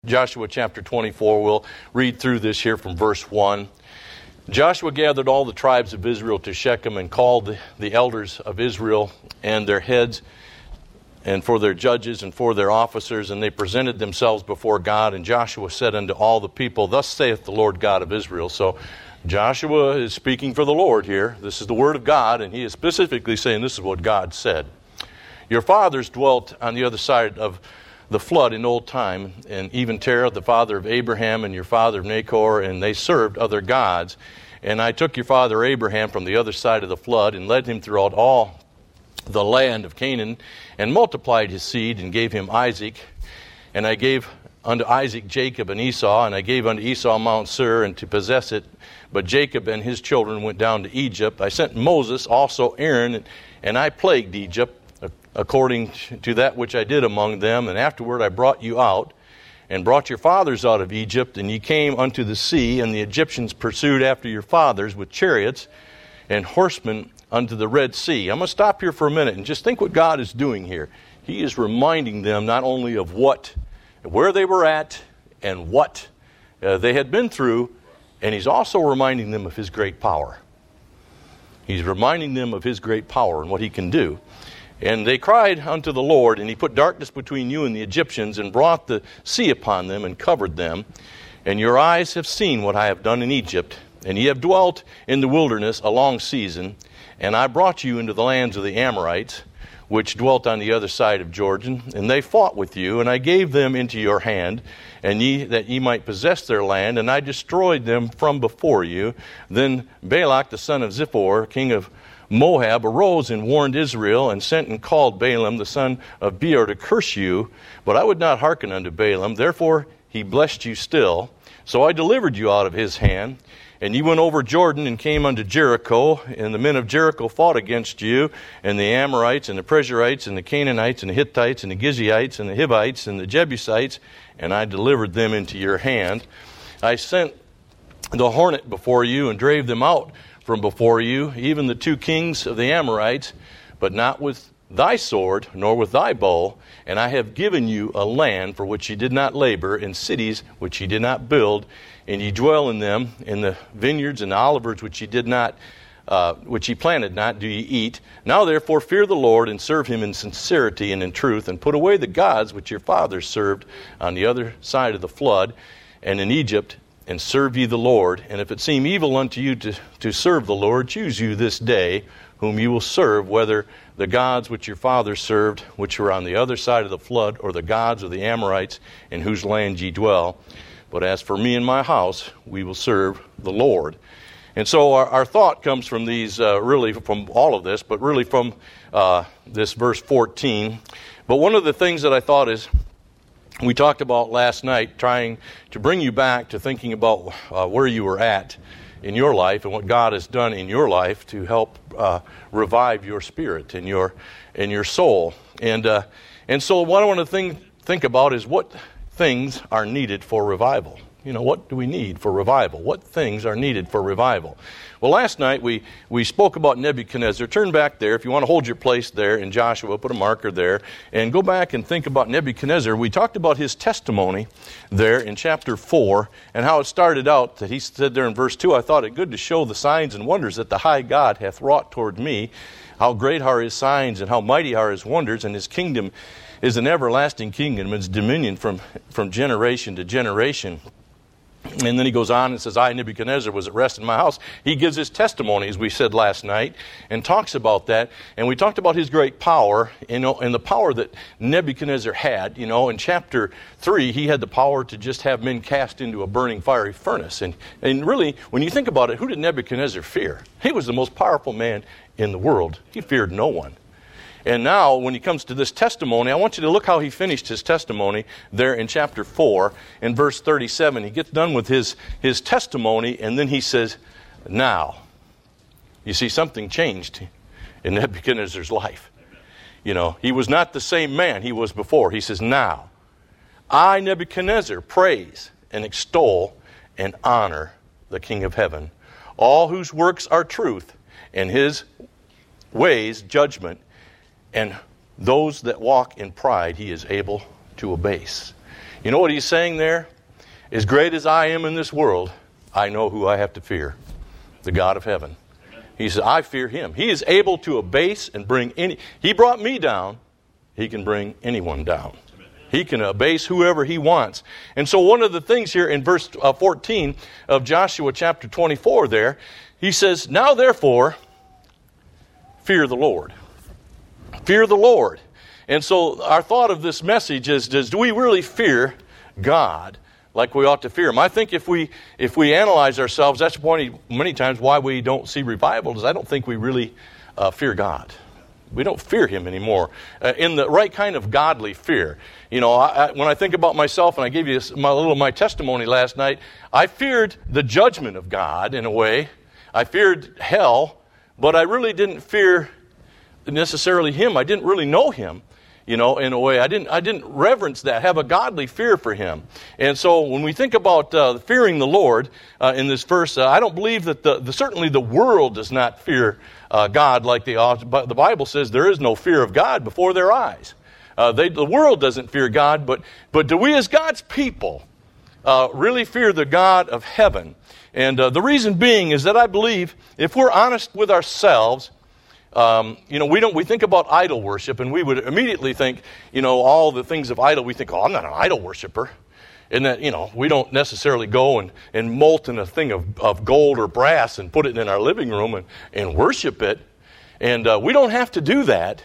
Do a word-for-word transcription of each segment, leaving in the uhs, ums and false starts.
Joshua chapter twenty-four, we'll read through this here from verse one. Joshua gathered all the tribes of Israel to Shechem and called the, the elders of Israel and their heads and for their judges and for their officers, and they presented themselves before God. And Joshua said unto all the people, Thus saith the Lord God of Israel. So Joshua is speaking for the Lord here. This is the word of God, and he is specifically saying this is what God said. Your fathers dwelt on the other side of the flood in old time, and even Terah, the father of Abraham, and your father of Nahor, and they served other gods. And I took your father Abraham from the other side of the flood and led him throughout all the land of Canaan, and multiplied his seed, and gave him Isaac. And I gave unto Isaac Jacob and Esau, and I gave unto Esau Mount Seir, and to possess it. But Jacob and his children went down to Egypt. I sent Moses, also Aaron, and I plagued Egypt, according to that which I did among them. And afterward I brought you out, and brought your fathers out of Egypt, and ye came unto the sea, and the Egyptians pursued after your fathers with chariots and horsemen unto the Red Sea. I'm going to stop here for a minute and just think what God is doing here. He is reminding them not only of what, where they were at, and what uh, they had been through, and he's also reminding them of his great power. He's reminding them of his great power and what he can do. And they cried unto the Lord, and he put darkness between you and the Egyptians, and brought the sea upon them, and covered them. And your eyes have seen what I have done in Egypt, and ye have dwelt in the wilderness a long season. And I brought you into the lands of the Amorites, which dwelt on the other side of Jordan, and they fought with you, and I gave them into your hand, and ye that ye might possess their land, and I destroyed them from before you. Then Balak the son of Zippor, king of Moab, arose and warned Israel, and sent and called Balaam the son of Beor to curse you. But I would not hearken unto Balaam, therefore he blessed you still. So I delivered you out of his hand. And ye went over Jordan and came unto Jericho, and the men of Jericho fought against you, and the Amorites, and the Perizzites, and the Canaanites, and the Hittites, and the Gizites, and the Hivites, and the Jebusites, and I delivered them into your hand. I sent the hornet before you, and drave them out from before you, even the two kings of the Amorites, but not with thy sword, nor with thy bow. And I have given you a land for which ye did not labor, and cities which ye did not build, and ye dwell in them, in the vineyards and the olivers which ye did not, uh, which ye planted not, do ye eat. Now therefore fear the Lord, and serve him in sincerity and in truth, and put away the gods which your fathers served on the other side of the flood, and in Egypt, and serve ye the Lord. And if it seem evil unto you to, to serve the Lord, choose you this day whom you will serve, whether the gods which your fathers served, which were on the other side of the flood, or the gods of the Amorites, in whose land ye dwell. But as for me and my house, we will serve the Lord. And so our, our thought comes from these, uh, really from all of this, but really from uh, this verse fourteen. But one of the things that I thought is, we talked about last night, trying to bring you back to thinking about uh, where you were at in your life and what God has done in your life to help uh, revive your spirit and your and your soul. And uh, and so what I want to think think about is what things are needed for revival. You know, what do we need for revival? What things are needed for revival? Well, last night we, we spoke about Nebuchadnezzar. Turn back there. If you want to hold your place there in Joshua, put a marker there, and go back and think about Nebuchadnezzar. We talked about his testimony there in chapter four, and how it started out that he said there in verse two, I thought it good to show the signs and wonders that the high God hath wrought toward me. How great are his signs, and how mighty are his wonders, and his kingdom is an everlasting kingdom, and his dominion from, from generation to generation. And then he goes on and says, I, Nebuchadnezzar, was at rest in my house. He gives his testimony, as we said last night, and talks about that. And we talked about his great power, you know, and the power that Nebuchadnezzar had. You know, in chapter three, he had the power to just have men cast into a burning fiery furnace. And, and really, when you think about it, who did Nebuchadnezzar fear? He was the most powerful man in the world. He feared no one. And now, when he comes to this testimony, I want you to look how he finished his testimony there in chapter four, in verse thirty-seven. He gets done with his, his testimony, and then he says, now. You see, something changed in Nebuchadnezzar's life. You know, he was not the same man he was before. He says, now, I, Nebuchadnezzar, praise and extol and honor the King of heaven, all whose works are truth, and his ways judgment, and those that walk in pride he is able to abase. You know what he's saying there? As great as I am in this world, I know who I have to fear, the God of heaven. He says, I fear him. He is able to abase and bring any... He brought me down. He can bring anyone down. He can abase whoever he wants. And so one of the things here in verse fourteen of Joshua chapter twenty-four there, he says, now therefore, fear the Lord. Fear the Lord. And so our thought of this message is, does, do we really fear God like we ought to fear him? I think if we if we analyze ourselves, that's one many times why we don't see revival, is I don't think we really uh, fear God. We don't fear him anymore uh, in the right kind of godly fear. You know, I, I, when I think about myself, and I gave you this, my little my testimony last night, I feared the judgment of God in a way. I feared hell, but I really didn't fear necessarily him. I didn't really know him, you know, in a way. I didn't I didn't reverence that, have a godly fear for him. And so when we think about uh, fearing the Lord uh, in this verse, uh, I don't believe that the, the certainly the world does not fear Uh, God like they ought. But the Bible says there is no fear of God before their eyes. Uh, they, the world doesn't fear God, but but do we as God's people uh, really fear the God of heaven? And uh, the reason being is that I believe if we're honest with ourselves, um, you know, we don't. We think about idol worship, and we would immediately think, you know, all the things of idol. We think, oh, I'm not an idol worshiper. And that, you know, we don't necessarily go and, and molten a thing of, of gold or brass and put it in our living room and, and worship it. And uh, we don't have to do that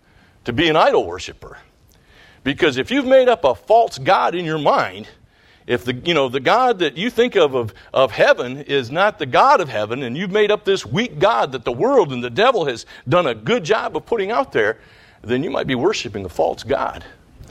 to be an idol worshiper. Because if you've made up a false god in your mind, if the you know the God that you think of, of of heaven is not the God of heaven, and you've made up this weak God that the world and the devil has done a good job of putting out there, then you might be worshiping a false god.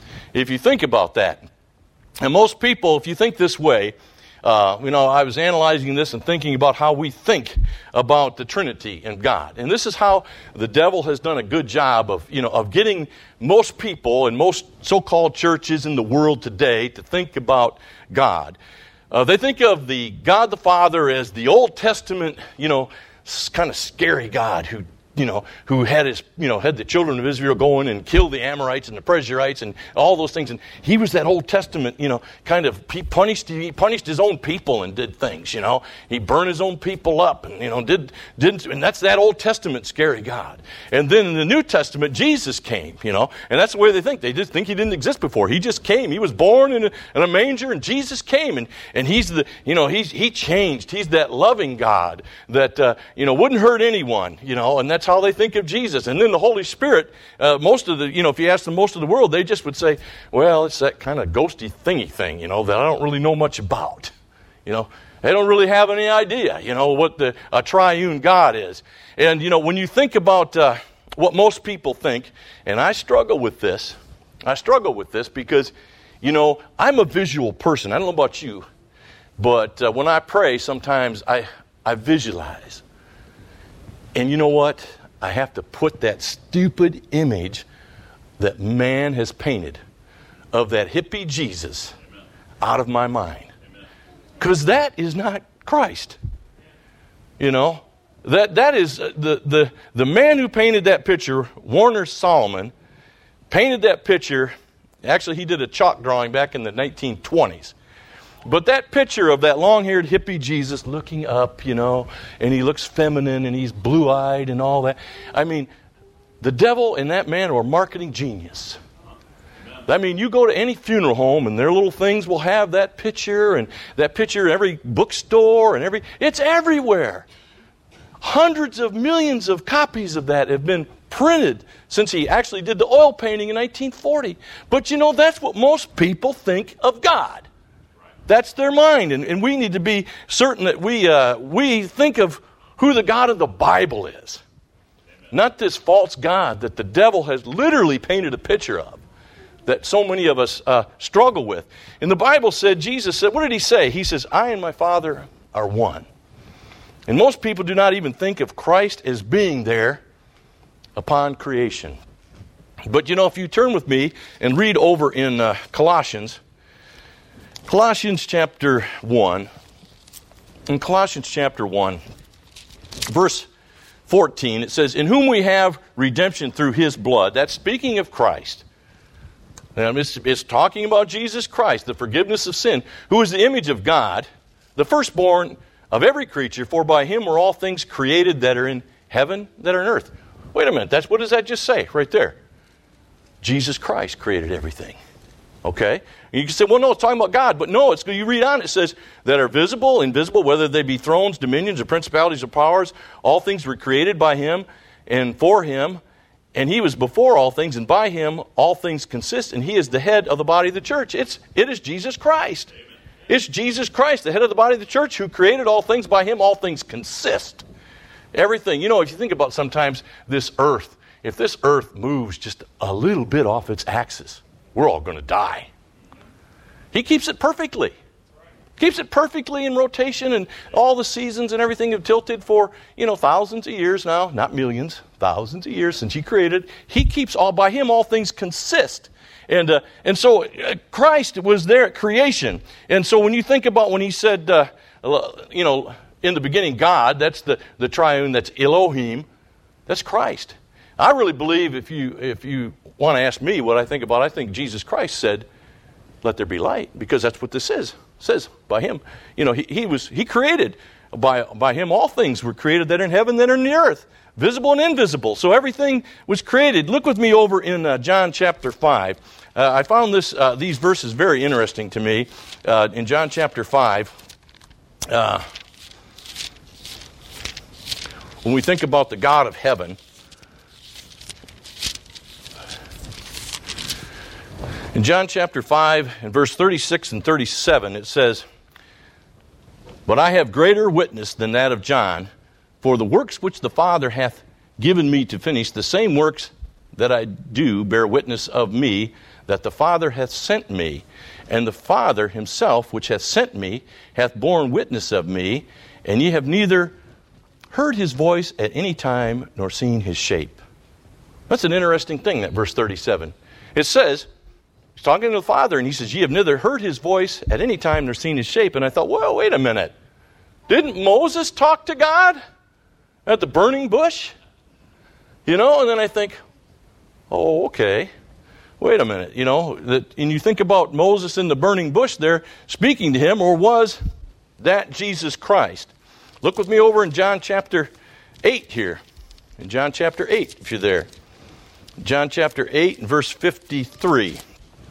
If you think about that. And most people, if you think this way, uh, you know, I was analyzing this and thinking about how we think about the Trinity and God. And this is how the devil has done a good job of, you know, of getting most people and most so-called churches in the world today to think about God. Uh, they think of the God the Father as the Old Testament, you know, kind of scary God who you know, who had his, you know, had the children of Israel go in and kill the Amorites and the Perizzites and all those things. And he was that Old Testament, you know, kind of, he punished, he punished his own people and did things, you know. He burned his own people up and, you know, did, didn't, and that's that Old Testament scary God. And then in the New Testament, Jesus came, you know, and that's the way they think. They just think he didn't exist before. He just came. He was born in a, in a manger and Jesus came. And, and he's the, you know, he's, he changed. He's that loving God that, uh, you know, wouldn't hurt anyone, you know, and that's how they think of Jesus. And then the Holy Spirit, uh, most of the, you know, if you ask them most of the world, they just would say, well, it's that kind of ghosty thingy thing, you know, that I don't really know much about. You know, they don't really have any idea, you know, what the a triune God is. And, you know, when you think about uh, what most people think, and I struggle with this, I struggle with this because, you know, I'm a visual person. I don't know about you, but uh, when I pray, sometimes I, I visualize. And you know what? I have to put that stupid image that man has painted of that hippie Jesus Amen. Out of my mind. Because that is not Christ. You know, that that is uh, the, the, the man who painted that picture, Warner Solomon, painted that picture. Actually, he did a chalk drawing back in the nineteen twenties. But that picture of that long-haired hippie Jesus looking up, you know, and he looks feminine and he's blue-eyed and all that. I mean, the devil and that man are a marketing genius. I mean, you go to any funeral home and their little things will have that picture and that picture in every bookstore and every, it's everywhere. Hundreds of millions of copies of that have been printed since he actually did the oil painting in nineteen forty. But you know, that's what most people think of God. That's their mind, and, and we need to be certain that we uh, we think of who the God of the Bible is. Amen. Not this false God that the devil has literally painted a picture of, that so many of us uh, struggle with. And the Bible said, Jesus said, what did he say? He says, I and my Father are one. And most people do not even think of Christ as being there upon creation. But you know, if you turn with me and read over in uh, Colossians, Colossians chapter one, in Colossians chapter one, verse fourteen, it says, in whom we have redemption through his blood. That's speaking of Christ. Now, it's, it's talking about Jesus Christ, the forgiveness of sin, who is the image of God, the firstborn of every creature, for by him were all things created that are in heaven, that are on earth. Wait a minute, that's, what does that just say right there? Jesus Christ created everything. Okay? And you can say, well, no, it's talking about God. But no, it's you read on, it says that are visible, invisible, whether they be thrones, dominions, or principalities, or powers, all things were created by him and for him. And he was before all things, and by him all things consist, and he is the head of the body of the church. It's, it is Jesus Christ. Amen. It's Jesus Christ, the head of the body of the church, who created all things. By him all things consist. Everything. You know, if you think about sometimes this earth, if this earth moves just a little bit off its axis, we're all going to die. He keeps it perfectly. Keeps it perfectly in rotation, and all the seasons and everything have tilted for, you know, thousands of years now. Not millions, thousands of years since he created. He keeps all, by him all things consist. And uh, and so uh, Christ was there at creation. And so when you think about when he said, uh, you know, in the beginning God, that's the, the triune, that's Elohim, that's Christ. I really believe if you if you want to ask me what I think about, I think Jesus Christ said, let there be light, because that's what this is. It says by him, you know, he, he was he created by by him all things were created that are in heaven, that are in the earth, visible and invisible. So everything was created. Look with me over in uh, John chapter five. Uh, I found this uh, these verses very interesting to me. Uh, in John chapter five, uh, when we think about the God of heaven, in John chapter five, in verse thirty-six and thirty-seven, it says, but I have greater witness than that of John, for the works which the Father hath given me to finish, the same works that I do bear witness of me, that the Father hath sent me. And the Father himself, which hath sent me, hath borne witness of me, and ye have neither heard his voice at any time, nor seen his shape. That's an interesting thing, that verse thirty-seven. It says, he's talking to the Father, and he says, ye have neither heard his voice at any time, nor seen his shape. And I thought, well, wait a minute. Didn't Moses talk to God at the burning bush? You know, and then I think, oh, okay. Wait a minute. You know, that, and you think about Moses in the burning bush there speaking to him, or was that Jesus Christ? Look with me over in John chapter eight here. In John chapter eight, if you're there. John chapter eight and verse fifty-three.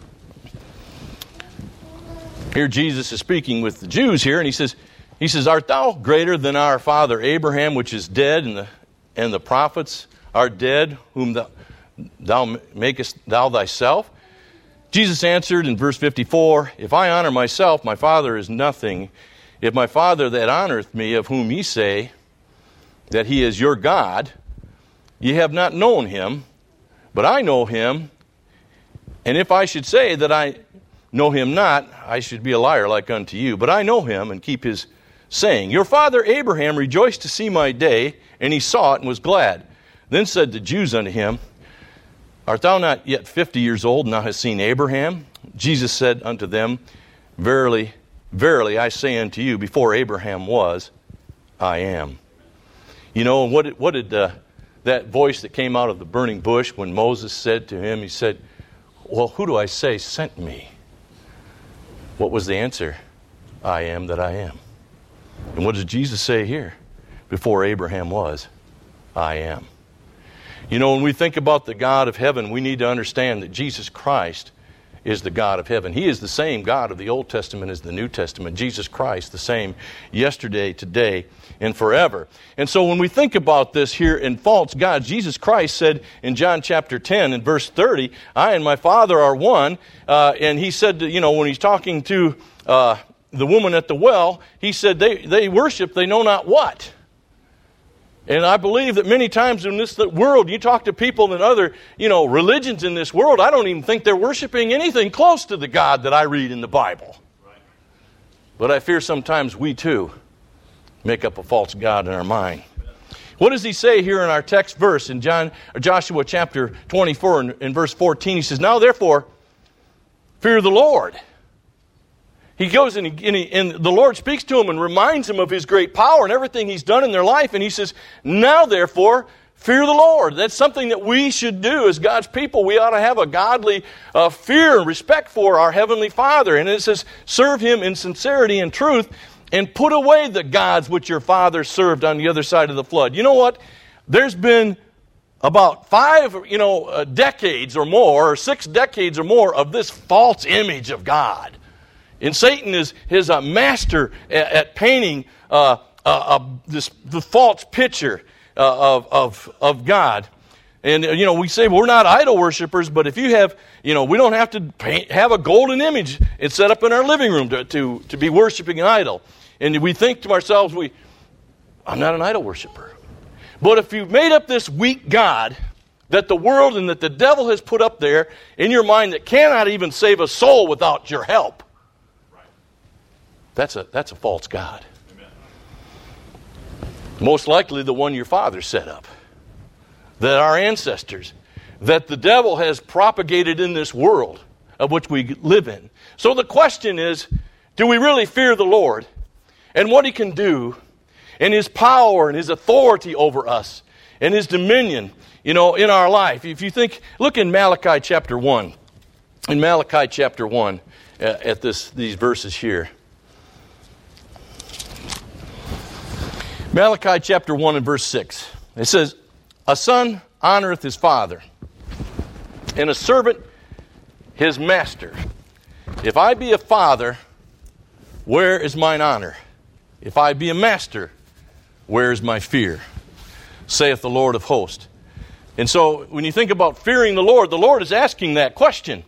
Here Jesus is speaking with the Jews here, and he says, he says, art thou greater than our father Abraham, which is dead, and the and the prophets are dead, whom thou, thou makest thou thyself? Jesus answered in verse fifty-four, if I honor myself, my Father is nothing. If my Father that honoreth me, of whom ye say that he is your God, ye have not known him, but I know him. And if I should say that I know him not, I should be a liar like unto you. But I know him, and keep his saying. Your father Abraham rejoiced to see my day, and he saw it and was glad. Then said the Jews unto him, art thou not yet fifty years old, and thou hast seen Abraham? Jesus said unto them, Verily, verily, I say unto you, before Abraham was, I am. You know, what did, what did uh, that voice that came out of the burning bush when Moses said to him, he said, well, who do I say sent me? What was the answer? I am that I am. And what does Jesus say here? Before Abraham was, I am. You know, when we think about the God of heaven, we need to understand that Jesus Christ is the God of heaven. He is the same God of the Old Testament as the New Testament. Jesus Christ, the same yesterday, today, and forever. And so when we think about this here in false gods, Jesus Christ said in John chapter ten and verse thirty, I and my Father are one. Uh, and he said, you know, when he's talking to uh, the woman at the well, he said, they, they worship, they know not what. And I believe that many times in this world, you talk to people in other, you know, religions in this world, I don't even think they're worshiping anything close to the God that I read in the Bible. Right. But I fear sometimes we too make up a false God in our mind. What does he say here in our text verse in John, or Joshua chapter twenty-four and in verse fourteen? He says, now therefore, fear the Lord. He goes and, he, and, he, and the Lord speaks to him and reminds him of his great power and everything he's done in their life. And he says, now therefore, fear the Lord. That's something that we should do as God's people. We ought to have a godly uh, fear and respect for our Heavenly Father. And it says, serve Him in sincerity and truth, and put away the gods which your fathers served on the other side of the flood. You know what? There's been about five, you know, uh, decades or more, or six decades or more of this false image of God. And Satan is, is a master at, at painting uh, uh, uh, this the false picture uh, of, of, of God. And, you know, we say we're not idol worshipers, but if you have, you know, we don't have to paint, have a golden image and set up in our living room to, to, to be worshiping an idol. And we think to ourselves, we, I'm not an idol worshiper. But if you've made up this weak God that the world and that the devil has put up there in your mind that cannot even save a soul without your help, that's a, that's a false God. Amen. Most likely the one your father set up. That our ancestors, that the devil has propagated in this world of which we live in. So the question is, do we really fear the Lord and what He can do and His power and His authority over us and His dominion, you know, in our life? If you think, look in Malachi chapter one. In Malachi chapter one, uh, at this these verses here. Malachi chapter one and verse six. It says, a son honoreth his father, and a servant his master. If I be a father, where is mine honor? If I be a master, where is my fear? Saith the Lord of hosts. And so when you think about fearing the Lord, the Lord is asking that question.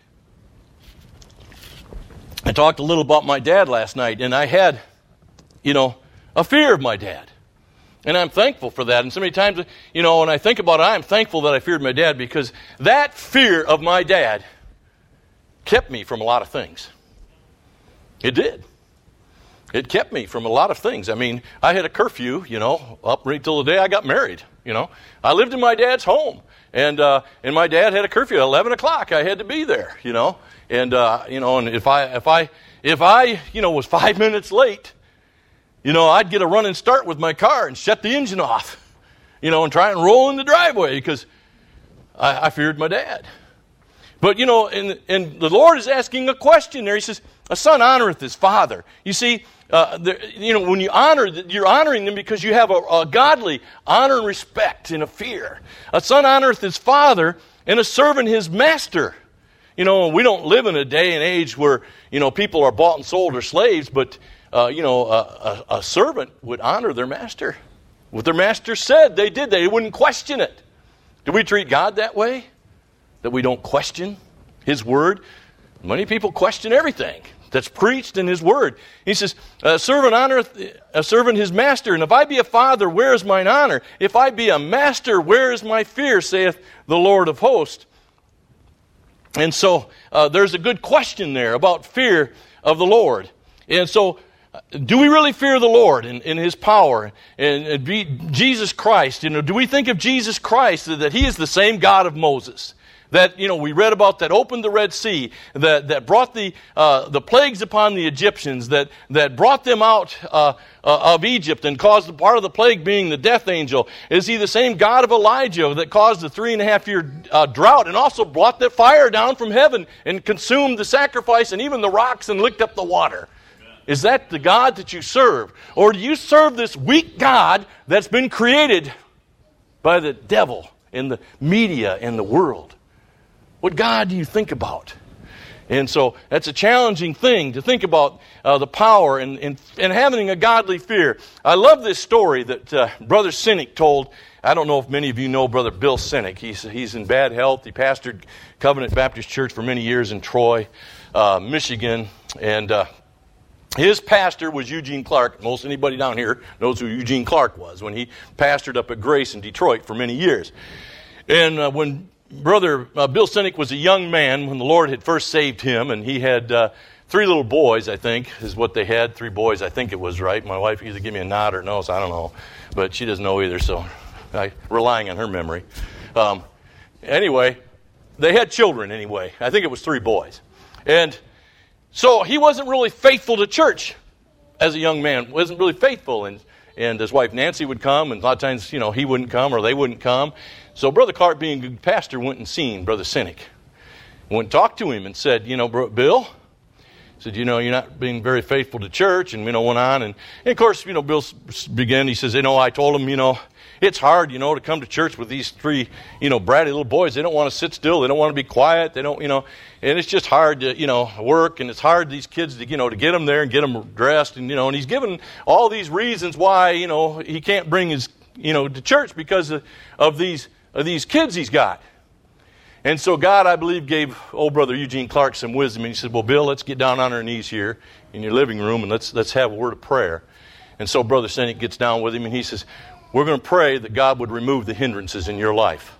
I talked a little about my dad last night, and I had, you know, a fear of my dad. And I'm thankful for that. And so many times, you know, when I think about it, I'm thankful that I feared my dad, because that fear of my dad kept me from a lot of things. It did. It kept me from a lot of things. I mean, I had a curfew, you know, up right till the day I got married, you know. I lived in my dad's home. And uh, and my dad had a curfew at eleven o'clock. I had to be there, you know. And, uh, you know, and if I, if I, if I, you know, was five minutes late, you know, I'd get a running start with my car and shut the engine off, you know, and try and roll in the driveway because I, I feared my dad. But, you know, and, and the Lord is asking a question there. He says, a son honoreth his father. You see, uh, the, you know, when you honor, you're honoring them because you have a, a godly honor and respect and a fear. A son honoreth his father, and a servant his master. You know, we don't live in a day and age where, you know, people are bought and sold or slaves, but Uh, you know, a, a, a servant would honor their master. What their master said, they did. They wouldn't question it. Do we treat God that way? That we don't question His word? Many people question everything that's preached in His word. He says, a servant honoreth a servant his master. And if I be a father, where is mine honor? If I be a master, where is my fear, saith the Lord of hosts. And so uh, there's a good question there about fear of the Lord. And so, do we really fear the Lord and, and His power and, and be Jesus Christ? You know, do we think of Jesus Christ that He is the same God of Moses? That, you know, we read about that opened the Red Sea, that, that brought the uh, the plagues upon the Egyptians, that, that brought them out uh, uh, of Egypt and caused part of the plague being the death angel. Is He the same God of Elijah that caused the three and a half year uh, drought and also brought the fire down from heaven and consumed the sacrifice and even the rocks and licked up the water? Is that the God that you serve? Or do you serve this weak God that's been created by the devil and the media and the world? What God do you think about? And so that's a challenging thing to think about uh, the power and, and, and having a godly fear. I love this story that uh, Brother Sinek told. I don't know if many of you know Brother Bill Sinek. He's, he's in bad health. He pastored Covenant Baptist Church for many years in Troy, uh, Michigan. And uh, his pastor was Eugene Clark. Most anybody down here knows who Eugene Clark was when he pastored up at Grace in Detroit for many years. And uh, when Brother uh, Bill Sinek was a young man, when the Lord had first saved him, and he had uh, three little boys, I think, is what they had. Three boys, I think it was, right? My wife either give me a nod or no, so I don't know. But she doesn't know either, so I'm relying on her memory. Um, anyway, they had children anyway. I think it was three boys. And so he wasn't really faithful to church as a young man. Wasn't really faithful. And and his wife Nancy would come, and a lot of times, you know, he wouldn't come or they wouldn't come. So Brother Clark, being a good pastor, went and seen Brother Sinek. Went and talked to him and said, you know, Bro, Bill, said, you know, you're not being very faithful to church, and, you know, went on. And, and of course, you know, Bill began, he says, you know, I told him, you know, it's hard, you know, to come to church with these three, you know, bratty little boys. They don't want to sit still. They don't want to be quiet. They don't, you know, and it's just hard to, you know, work, and it's hard these kids to, you know, to get them there and get them dressed, and, you know, and he's given all these reasons why, you know, he can't bring his, you know, to church because of, of these of these kids he's got. And so God, I believe, gave old Brother Eugene Clark some wisdom. And he said, well, Bill, let's get down on our knees here in your living room and let's let's have a word of prayer. And so Brother Sinek gets down with him and he says, we're going to pray that God would remove the hindrances in your life.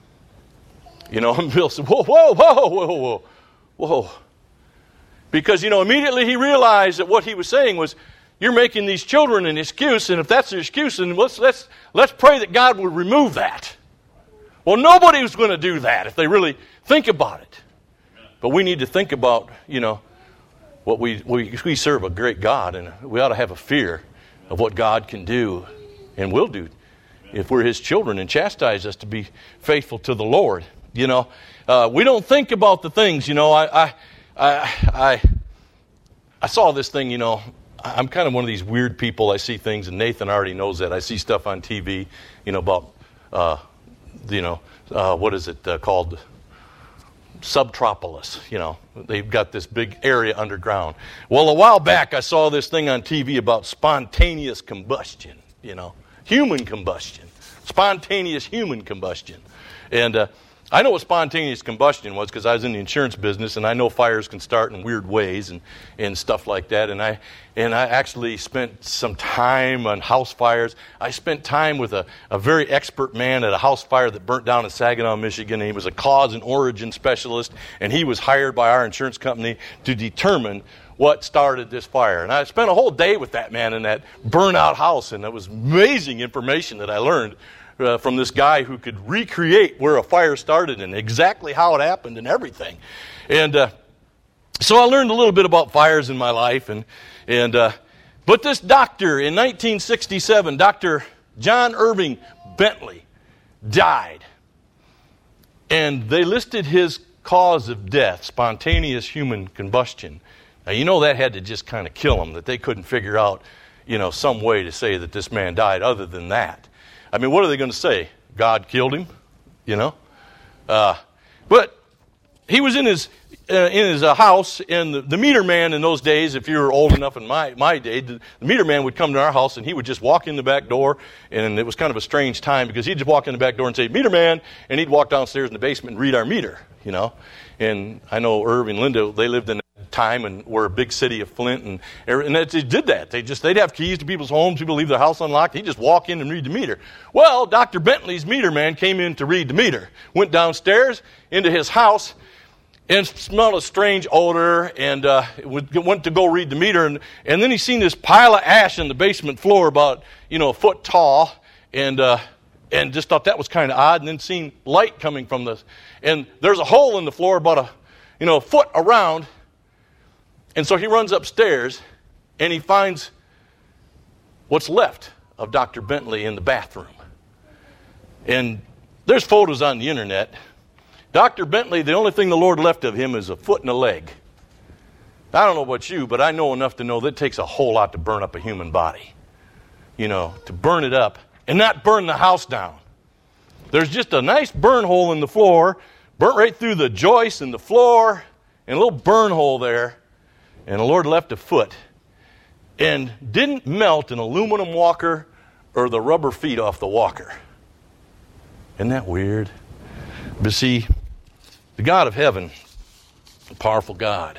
You know, and Bill said, whoa, whoa, whoa, whoa, whoa, whoa. Because, you know, immediately he realized that what he was saying was, you're making these children an excuse, and if that's the excuse, then let's, let's, let's pray that God would remove that. Well, nobody was going to do that if they really think about it. But we need to think about, you know, what we, we we serve a great God, and we ought to have a fear of what God can do and will do if we're His children, and chastise us to be faithful to the Lord. You know, uh, we don't think about the things. You know, I I I I, I saw this thing. You know, I'm kind of one of these weird people. I see things, and Nathan already knows that. I see stuff on T V. You know about. Uh, you know, uh, what is it uh, called? Subtropolis. You know, they've got this big area underground. Well, a while back I saw this thing on T V about spontaneous combustion, you know, human combustion, spontaneous human combustion. And uh, I know what spontaneous combustion was because I was in the insurance business, and I know fires can start in weird ways and, and stuff like that. And I and I actually spent some time on house fires. I spent time with a, a very expert man at a house fire that burnt down in Saginaw, Michigan. And he was a cause and origin specialist, and he was hired by our insurance company to determine what started this fire. And I spent a whole day with that man in that burnout house, and it was amazing information that I learned Uh, from this guy who could recreate where a fire started and exactly how it happened and everything. And uh, so I learned a little bit about fires in my life. And and uh, but this doctor in nineteen sixty-seven, Doctor John Irving Bentley, died. And they listed his cause of death, spontaneous human combustion. Now, you know that had to just kind of kill him, that they couldn't figure out, you know, some way to say that this man died other than that. I mean, what are they going to say? God killed him, you know? Uh, but he was in his uh, in his uh, house, and the, the meter man in those days, if you were old enough in my, my day, the, the meter man would come to our house, and he would just walk in the back door, and it was kind of a strange time because he'd just walk in the back door and say, meter man, and he'd walk downstairs in the basement and read our meter, you know? And I know Irv and Linda, they lived in time and we're a big city of Flint, and and they did that. They just they'd have keys to people's homes. People leave their house unlocked. He'd just walk in and read the meter. Well, Doctor Bentley's meter man came in to read the meter. Went downstairs into his house and smelled a strange odor, and uh, went to go read the meter, and and then he seen this pile of ash in the basement floor, about you know a foot tall, and uh, and just thought that was kind of odd. And then seen light coming from this, and there's a hole in the floor about a you know a foot around. And so he runs upstairs, and he finds what's left of Doctor Bentley in the bathroom. And there's photos on the internet. Doctor Bentley, the only thing the Lord left of him is a foot and a leg. I don't know about you, but I know enough to know that it takes a whole lot to burn up a human body. You know, to burn it up and not burn the house down. There's just a nice burn hole in the floor, burnt right through the joist in the floor, and a little burn hole there. And the Lord left a foot and didn't melt an aluminum walker or the rubber feet off the walker. Isn't that weird? But see, the God of heaven, a powerful God.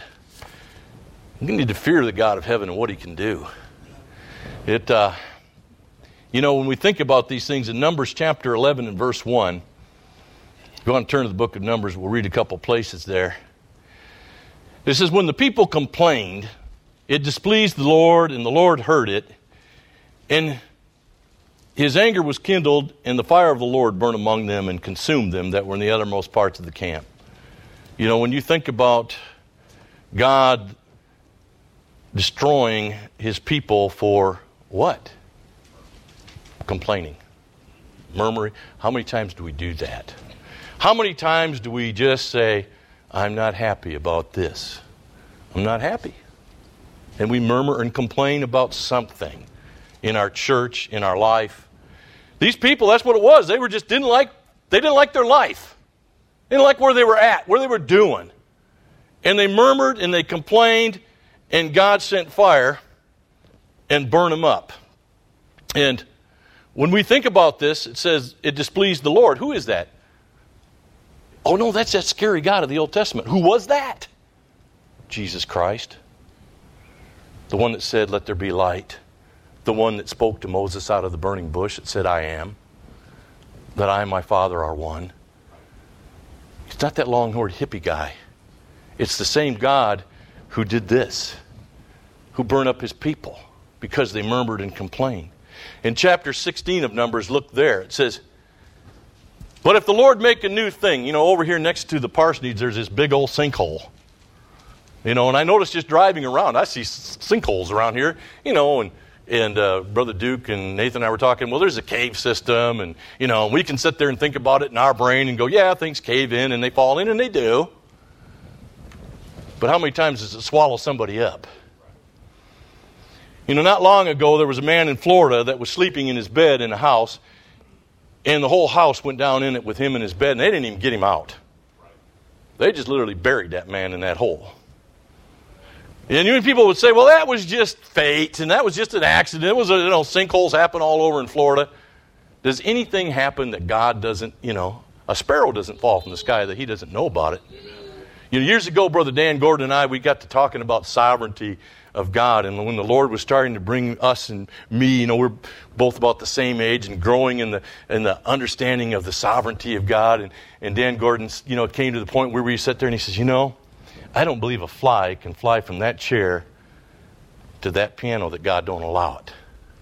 You need to fear the God of heaven and what He can do. It, uh, you know, when we think about these things in Numbers chapter eleven and verse one, if you want to turn to the book of Numbers, we'll read a couple places there. It says, when the people complained, it displeased the Lord, and the Lord heard it, and His anger was kindled, and the fire of the Lord burned among them and consumed them that were in the uttermost parts of the camp. You know, when you think about God destroying His people for what? complaining, murmuring. How many times do we do that? How many times do we just say, I'm not happy about this. I'm not happy. And we murmur and complain about something in our church, in our life. These people, that's what it was. They were just didn't like, they didn't like their life. They didn't like where they were at, where they were doing. And they murmured and they complained, and God sent fire and burned them up. And when we think about this, it says it displeased the Lord. Who is that? Oh no, that's that scary God of the Old Testament. Who was that? Jesus Christ. The one that said, let there be light. The one that spoke to Moses out of the burning bush that said, I am. That I and my Father are one. It's not that long-haired hippie guy. It's the same God who did this. Who burned up his people because they murmured and complained. In chapter sixteen of Numbers, look there. It says, but if the Lord make a new thing, you know, over here next to the parsonage, there's this big old sinkhole. You know, and I noticed just driving around, I see sinkholes around here, you know, and, and uh, Brother Duke and Nathan and I were talking, well, there's a cave system, and, you know, we can sit there and think about it in our brain and go, yeah, things cave in and they fall in, and they do. But how many times does it swallow somebody up? You know, not long ago, there was a man in Florida that was sleeping in his bed in a house, and the whole house went down in it with him in his bed, and they didn't even get him out. They just literally buried that man in that hole. And you know, people would say, well, that was just fate, and that was just an accident. It was, a, you know, sinkholes happen all over in Florida. Does anything happen that God doesn't, you know, a sparrow doesn't fall from the sky that he doesn't know about it? You know, years ago, Brother Dan Gordon and I, we got to talking about sovereignty of God, and when the Lord was starting to bring us and me, you know, we're both about the same age and growing in the in the understanding of the sovereignty of God, and, and Dan Gordon, you know, came to the point where we sat there and he says, you know, I don't believe a fly can fly from that chair to that piano that God don't allow it.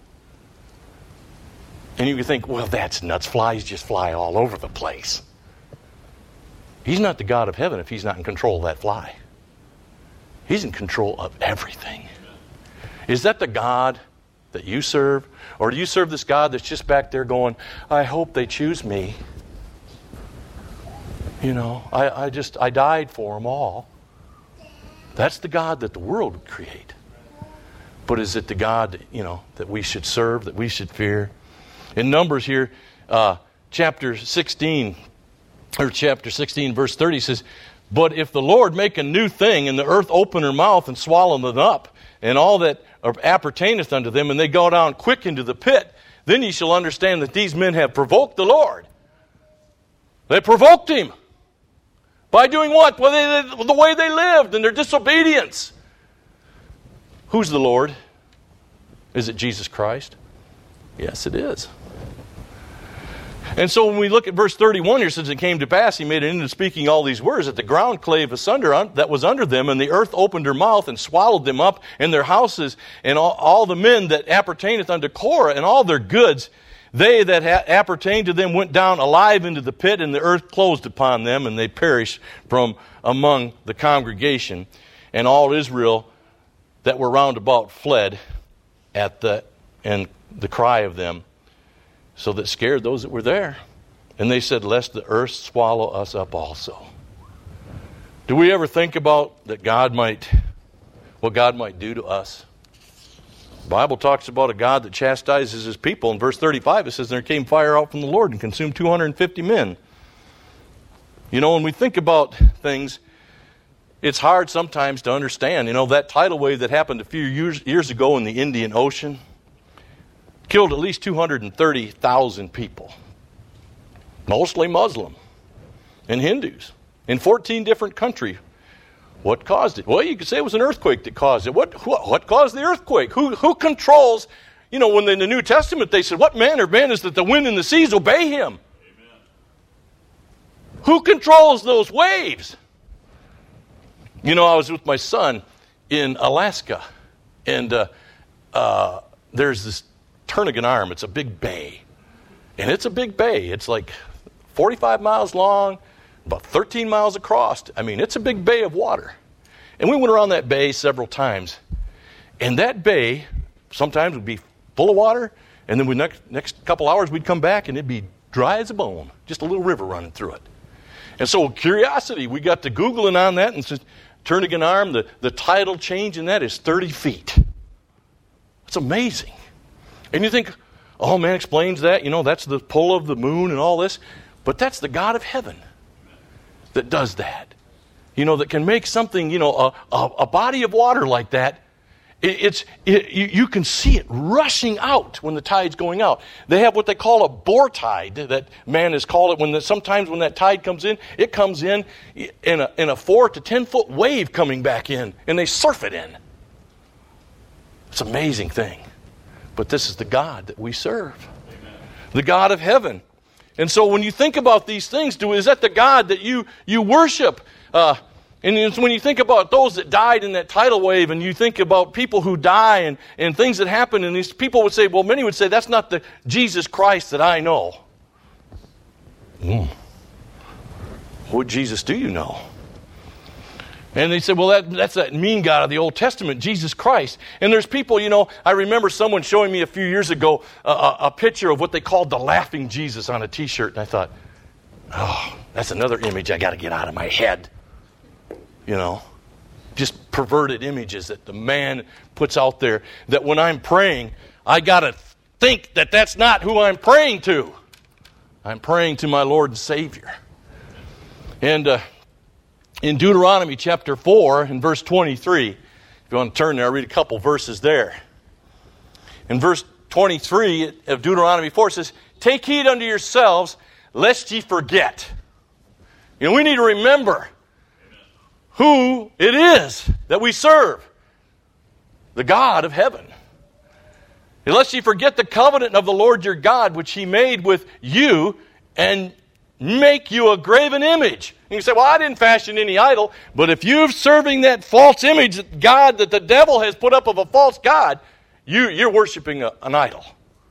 And you can think, well, that's nuts. Flies just fly all over the place. He's not the God of heaven if he's not in control of that fly. He's in control of everything. Is that the God that you serve? Or do you serve this God that's just back there going, I hope they choose me. You know, I, I just, I died for them all. That's the God that the world would create. But is it the God, that, you know, that we should serve, that we should fear? In Numbers here, uh, chapter sixteen, or chapter sixteen, verse thirty says, but if the Lord make a new thing, and the earth open her mouth and swallow them up, and all that appertaineth unto them, and they go down quick into the pit, then ye shall understand that these men have provoked the Lord. They provoked him. By doing what? Well, they, the way they lived and their disobedience. Who's the Lord? Is it Jesus Christ? Yes, it is. And so when we look at verse thirty-one here, since it came to pass, he made an end of speaking all these words, that the ground clave asunder un- that was under them, and the earth opened her mouth and swallowed them up, and their houses, and all, all the men that appertaineth unto Korah, and all their goods, they that ha- appertained to them went down alive into the pit, and the earth closed upon them, and they perished from among the congregation. And all Israel that were round about fled at the and the cry of them, so that scared those that were there. And they said, lest the earth swallow us up also. Do we ever think about that God might, what God might do to us? The Bible talks about a God that chastises his people. In verse thirty-five, it says, there came fire out from the Lord and consumed two hundred fifty men. You know, when we think about things, it's hard sometimes to understand. You know, that tidal wave that happened a few years, years ago in the Indian Ocean killed at least two hundred thirty thousand people. Mostly Muslim and Hindus in fourteen different countries. What caused it? Well, you could say it was an earthquake that caused it. What what, what caused the earthquake? Who who controls? You know, when in the New Testament they said, what manner of man is that the wind and the seas obey him? Amen. Who controls those waves? You know, I was with my son in Alaska, and uh, uh, there's this Turnagain Arm. It's a big bay, and it's a big bay. It's like forty-five miles long, about thirteen miles across. I mean, it's a big bay of water. And we went around that bay several times. And that bay sometimes would be full of water, And then the next, next couple hours we'd come back and it'd be dry as a bone, just a little river running through it. And so curiosity, we got to Googling on that and said, Turnagain Arm, the, the tidal change in that is thirty feet. It's amazing. And you think, oh, man explains that, you know, that's the pull of the moon and all this. But that's the God of heaven that does that. You know, that can make something, you know, a, a, a body of water like that. It, it's it, you, you can see it rushing out when the tide's going out. They have what they call a bore tide, that man has called it. When the, sometimes when that tide comes in, it comes in in a, in a four to ten foot wave coming back in, and they surf it in. It's an amazing thing. But this is the God that we serve. Amen. The God of heaven. And so when you think about these things, do is that the God that you, you worship? Uh, and when you think about those that died in that tidal wave, and you think about people who die and, and things that happen, and these people would say, well, many would say, that's not the Jesus Christ that I know. Mm. What Jesus do you know? And they said, well, that, that's that mean God of the Old Testament, Jesus Christ. And there's people, you know, I remember someone showing me a few years ago a, a, a picture of what they called the laughing Jesus on a T-shirt. And I thought, oh, that's another image I got to get out of my head. You know, just perverted images that the man puts out there, that when I'm praying, I got to think that that's not who I'm praying to. I'm praying to my Lord and Savior. And, uh, in Deuteronomy chapter four, in verse twenty-three, if you want to turn there, I'll read a couple verses there. In verse twenty-three of Deuteronomy four, it says, take heed unto yourselves, lest ye forget. You know, we need to remember who it is that we serve. The God of heaven. Unless ye forget the covenant of the Lord your God, which he made with you, and make you a graven image. And you say, well, I didn't fashion any idol. But if you're serving that false image, God, that the devil has put up of a false God, you, you're worshiping a, an idol.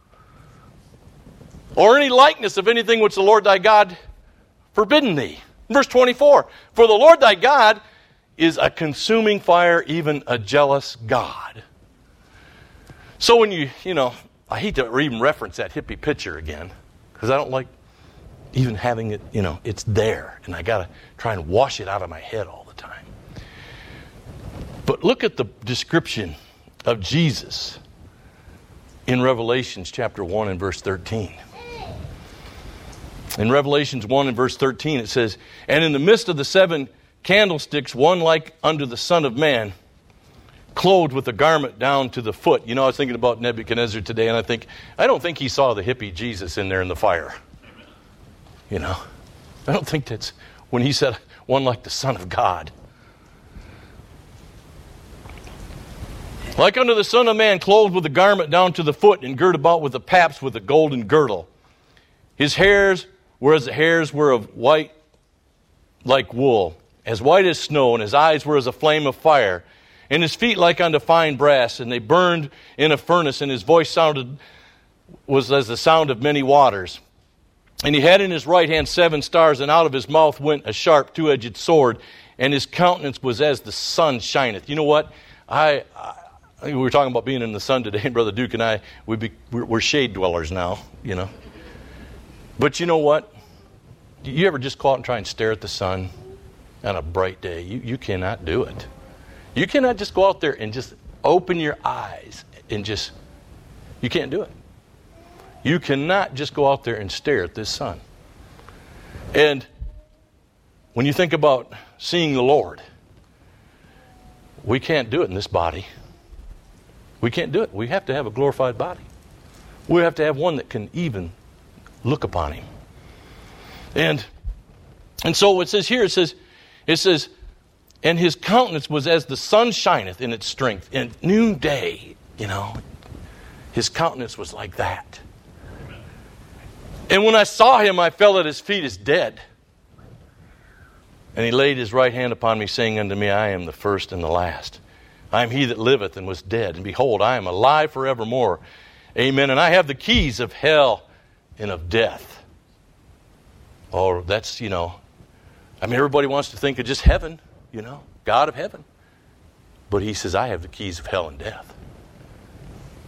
Or any likeness of anything which the Lord thy God forbidden thee. Verse twenty-four, for the Lord thy God is a consuming fire, even a jealous God. So when you, you know, I hate to even reference that hippie picture again, because I don't like even having it, you know, it's there. And I got to try and wash it out of my head all the time. But look at the description of Jesus in Revelations chapter one and verse thirteen. In Revelations one and verse thirteen it says, and in the midst of the seven candlesticks, one like unto the Son of Man, clothed with a garment down to the foot. You know, I was thinking about Nebuchadnezzar today, and I think, I don't think he saw the hippie Jesus in there in the fire. You know, I don't think that's when he said one like the Son of God. Like unto the Son of Man, clothed with a garment down to the foot, and girt about with the paps with a golden girdle. His hairs were as the hairs were of white like wool, as white as snow, and his eyes were as a flame of fire, and his feet like unto fine brass, and they burned in a furnace, and his voice sounded was as the sound of many waters. And he had in his right hand seven stars, and out of his mouth went a sharp two-edged sword, and his countenance was as the sun shineth. You know what? I, I we were talking about being in the sun today, and Brother Duke and I, we be, we're, we're shade dwellers now, you know. But you know what? You ever just go out and try and stare at the sun on a bright day? You, you cannot do it. You cannot just go out there and just open your eyes and just, you can't do it. You cannot just go out there and stare at this sun. And when you think about seeing the Lord, we can't do it in this body. We can't do it. We have to have a glorified body. We have to have one that can even look upon him. And and so it says here, it says, it says, and his countenance was as the sun shineth in its strength. In noonday, you know, his countenance was like that. And when I saw him, I fell at his feet as dead. And he laid his right hand upon me, saying unto me, I am the first and the last. I am he that liveth and was dead. And behold, I am alive forevermore. Amen. And I have the keys of hell and of death. Oh, that's, you know, I mean, everybody wants to think of just heaven, you know, God of heaven. But he says, I have the keys of hell and death.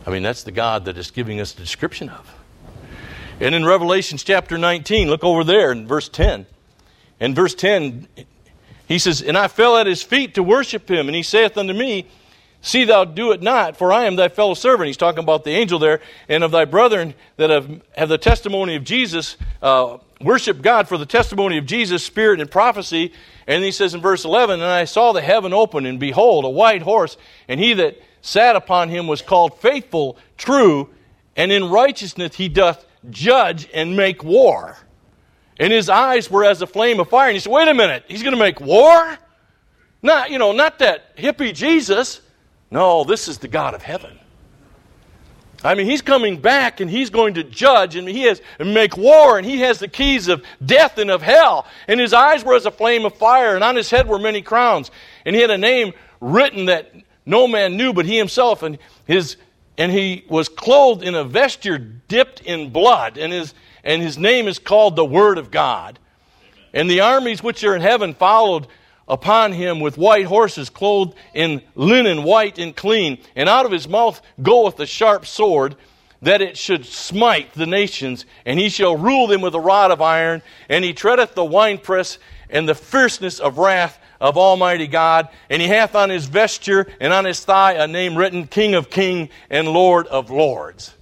I mean, that's the God that is giving us the description of. And in Revelation chapter nineteen, look over there in verse ten. In verse ten, he says, "And I fell at his feet to worship him. And he saith unto me, See thou do it not, for I am thy fellow servant." He's talking about the angel there. "And of thy brethren that have, have the testimony of Jesus, uh, worship God for the testimony of Jesus, spirit and prophecy." And he says in verse eleven, "And I saw the heaven open, and behold, a white horse, and he that sat upon him was called Faithful, True, and in righteousness he doth judge and make war. And his eyes were as a flame of fire." And you say, wait a minute, he's going to make war? Not, you know, not that hippie Jesus. No, this is the God of heaven. I mean, he's coming back and he's going to judge and he has and make war, and he has the keys of death and of hell. And his eyes were as a flame of fire, and on his head were many crowns. And he had a name written that no man knew but he himself, and his and he was clothed in a vesture dipped in blood, and his and his name is called the Word of God. Amen. And the armies which are in heaven followed upon him with white horses, clothed in linen white and clean. And out of his mouth goeth a sharp sword, that it should smite the nations. And he shall rule them with a rod of iron. And he treadeth the winepress and the fierceness of wrath of Almighty God. And he hath on his vesture and on his thigh a name written, King of Kings and Lord of Lords.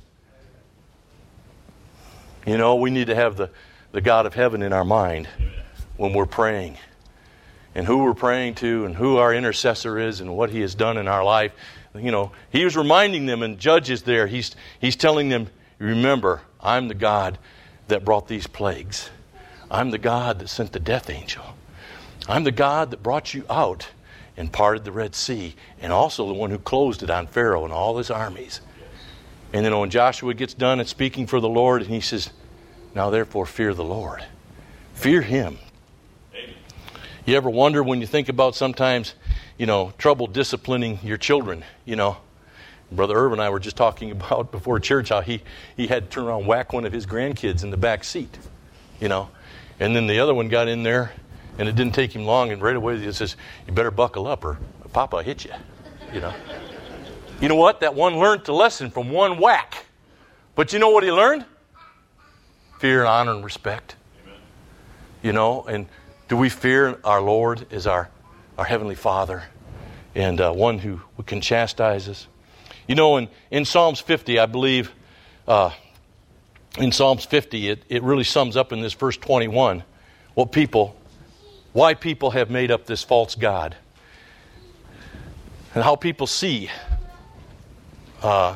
You know, we need to have the, the God of heaven in our mind when we're praying. And who we're praying to, and who our intercessor is, and what he has done in our life. You know, he was reminding them in Judges there, he's, he's telling them, remember, I'm the God that brought these plagues. I'm the God that sent the death angel. I'm the God that brought you out and parted the Red Sea, and also the one who closed it on Pharaoh and all his armies. And then when Joshua gets done and speaking for the Lord, and he says, now therefore fear the Lord. Fear him. You ever wonder when you think about sometimes, you know, trouble disciplining your children, you know. Brother Irv and I were just talking about before church how he, he had to turn around and whack one of his grandkids in the back seat, you know. And then the other one got in there, and it didn't take him long, and right away he says, you better buckle up or Papa will hit you, you know. You know what? That one learned the lesson from one whack. But you know what he learned? Fear, honor, and respect. Amen. You know, and do we fear our Lord as our, our Heavenly Father and uh, one who can chastise us? You know, in, in Psalms fifty, I believe, uh, in Psalms fifty, it, it really sums up in this verse twenty-one what people, why people have made up this false God and how people see uh,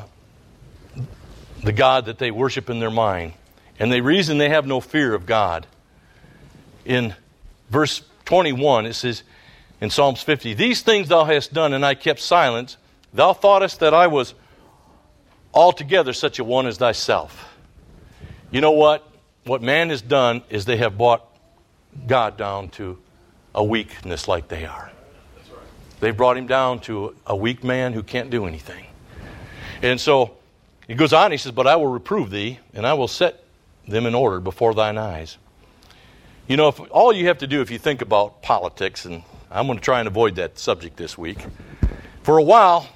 the God that they worship in their mind. And the reason they have no fear of God. In verse twenty-one, it says in Psalms fifty, these things thou hast done, and I kept silence. Thou thoughtest that I was altogether such a one as thyself. You know what? What man has done is they have brought God down to a weakness like they are. That's right. They've brought him down to a weak man who can't do anything. And so he goes on, he says, but I will reprove thee, and I will set them in order before thine eyes. You know, if all you have to do if you think about politics, and I'm going to try and avoid that subject this week, for a while,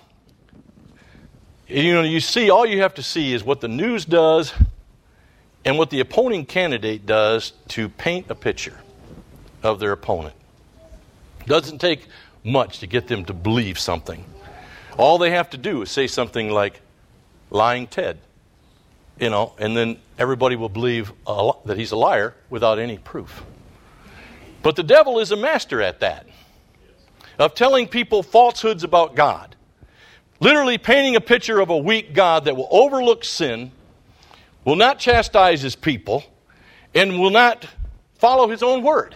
you know, you see, all you have to see is what the news does and what the opposing candidate does to paint a picture of their opponent. It doesn't take much to get them to believe something. All they have to do is say something like, lying Ted. You know, and then everybody will believe a, that he's a liar without any proof. But the devil is a master at that, of telling people falsehoods about God. Literally painting a picture of a weak God that will overlook sin, will not chastise his people, and will not follow his own word.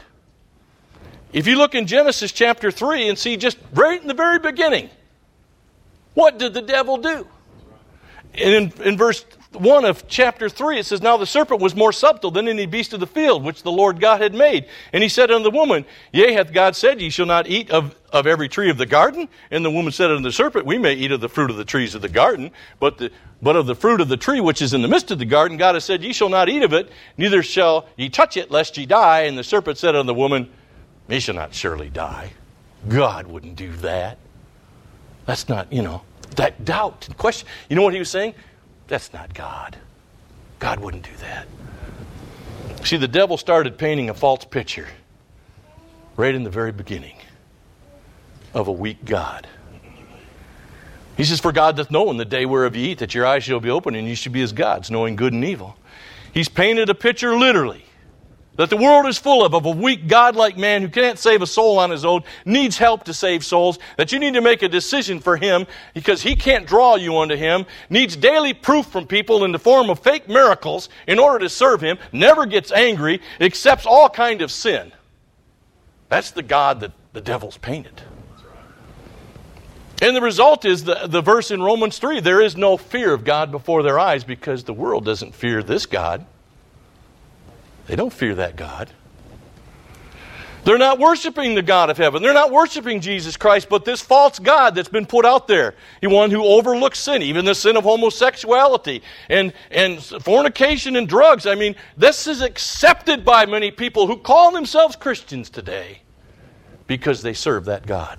If you look in Genesis chapter three and see just right in the very beginning, what did the devil do? And in, in verse one of chapter three, it says, now the serpent was more subtle than any beast of the field, which the Lord God had made. And he said unto the woman, yea, hath God said, ye shall not eat of, of every tree of the garden? And the woman said unto the serpent, we may eat of the fruit of the trees of the garden, but the, but of the fruit of the tree which is in the midst of the garden, God has said, ye shall not eat of it, neither shall ye touch it, lest ye die. And the serpent said unto the woman, ye shall not surely die. God wouldn't do that. That's not, you know. that doubt and question. You know what he was saying? That's not God. God wouldn't do that. See, the devil started painting a false picture right in the very beginning of a weak God. He says, for God doth know in the day whereof ye eat that your eyes shall be opened and ye shall be as gods, knowing good and evil. He's painted a picture literally that the world is full of, of a weak, godlike man who can't save a soul on his own, needs help to save souls, that you need to make a decision for him because he can't draw you unto him, needs daily proof from people in the form of fake miracles in order to serve him, never gets angry, accepts all kind of sin. That's the God that the devil's painted. And the result is the, the verse in Romans three, there is no fear of God before their eyes because the world doesn't fear this God. They don't fear that God. They're not worshiping the God of heaven. They're not worshiping Jesus Christ, but this false God that's been put out there. The one who overlooks sin, even the sin of homosexuality and, and fornication and drugs. I mean, this is accepted by many people who call themselves Christians today because they serve that God.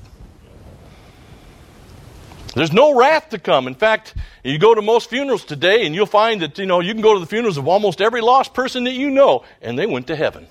There's no wrath to come. In fact, you go to most funerals today and you'll find that, you know, you can go to the funerals of almost every lost person that you know, and they went to heaven.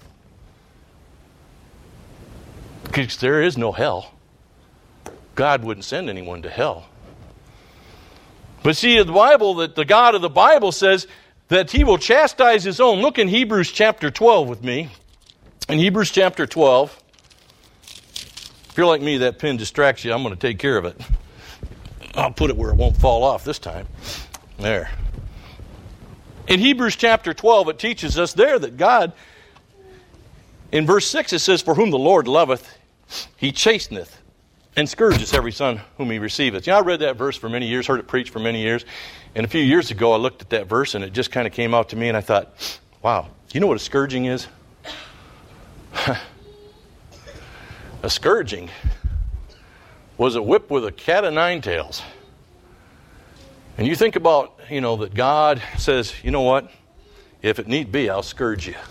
Because there is no hell. God wouldn't send anyone to hell. But see, the Bible, that the God of the Bible says that he will chastise his own. Look in Hebrews chapter twelve with me. In Hebrews chapter twelve, if you're like me, that pen distracts you, I'm going to take care of it. I'll put it where it won't fall off this time. There. In Hebrews chapter twelve, it teaches us there that God, in verse six, it says, for whom the Lord loveth, he chasteneth and scourges every son whom he receiveth. You know, I read that verse for many years, heard it preached for many years. And a few years ago, I looked at that verse and it just kind of came out to me and I thought, wow, you know what a scourging is? A scourging was a whip with a cat of nine tails. And you think about, you know, that God says, you know what? If it need be, I'll scourge you.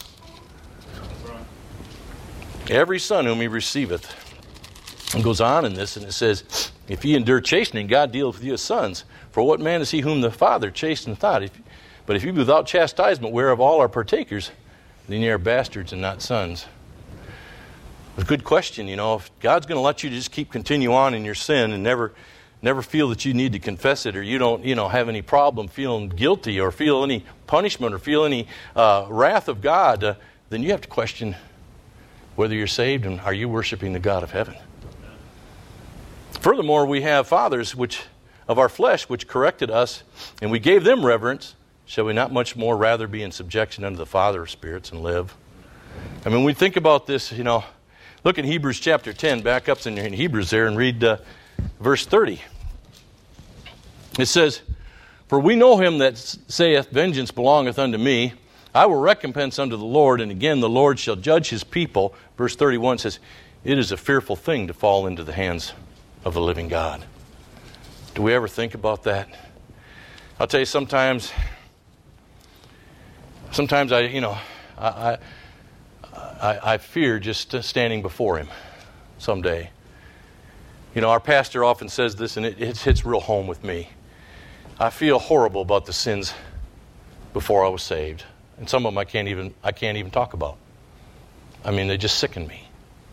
Every son whom he receiveth. And goes on in this, and it says, if ye endure chastening, God dealeth with you as sons. For what man is he whom the Father chasteneth not? If, but if you be without chastisement, whereof all are partakers, then ye are bastards and not sons. A good question, you know, if God's going to let you just keep continue on in your sin and never never feel that you need to confess it, or you don't, you know, have any problem feeling guilty or feel any punishment or feel any uh, wrath of God, uh, then you have to question whether you're saved and are you worshiping the God of heaven. Furthermore, we have fathers which of our flesh which corrected us, and we gave them reverence. Shall we not much more rather be in subjection unto the Father of spirits and live? I mean, we think about this, you know. Look in Hebrews chapter ten, back up in, in Hebrews there, and read uh, verse thirty. It says, for we know him that saith, vengeance belongeth unto me. I will recompense unto the Lord, and again the Lord shall judge his people. Verse thirty-one says, it is a fearful thing to fall into the hands of the living God. Do we ever think about that? I'll tell you, sometimes, sometimes I, you know, I... I I, I fear just standing before him someday. You know, our pastor often says this, and it, it hits real home with me. I feel horrible about the sins before I was saved, and some of them I can't even I can't even talk about. I mean, they just sicken me.